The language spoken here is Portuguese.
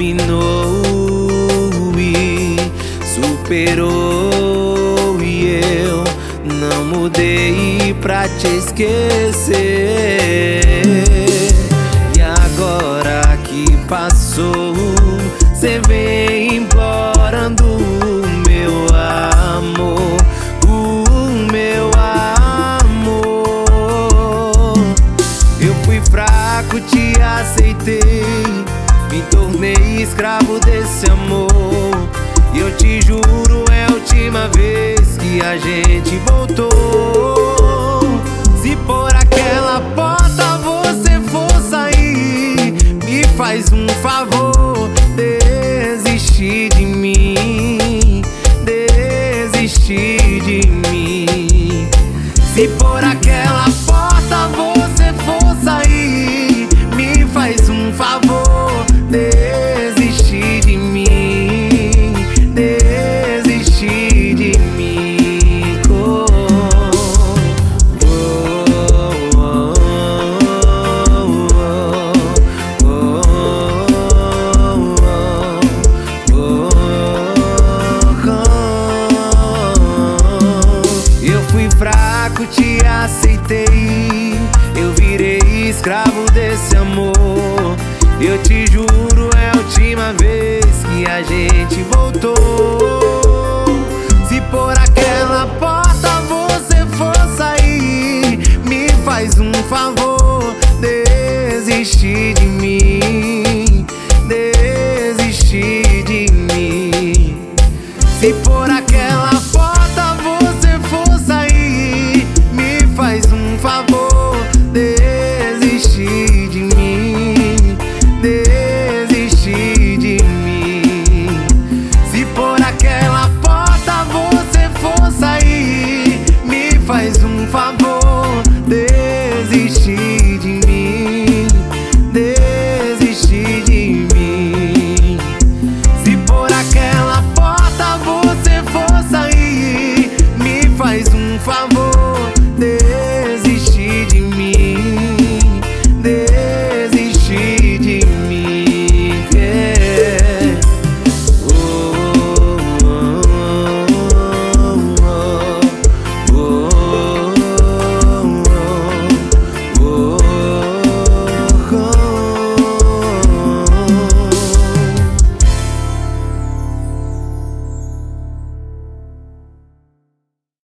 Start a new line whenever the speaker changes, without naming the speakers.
terminou e superou, e eu não mudei pra te esquecer. E agora que passou, cê vem implorando o meu amor, o meu amor. Eu fui fraco, te aceitei, me tornei escravo desse amor. E eu te juro, é a última vez que a gente voltou. Se por aquela porta você for sair, me faz um favor, desistir de mim, desistir de mim. Se por aquela porta você for sair, me faz um favor, desistir de mim, desistir de mim. Oh, oh, oh, oh, oh, oh. Eu fui fraco, te aceitei, eu virei escravo desse amor. Eu te juro, é a última vez que a gente voltou. Se por aquela porta você for sair, me faz um favor, desistir de mim, desistir de mim. Se por aquela porta você for sair, me faz um favor, desistir de mim, desistir de mim. Se por aquela porta você for sair, me faz um favor, desistir de mim, desistir de mim. Se por aquela porta você for sair, me faz um favor, desistir de mim, desistir de mim.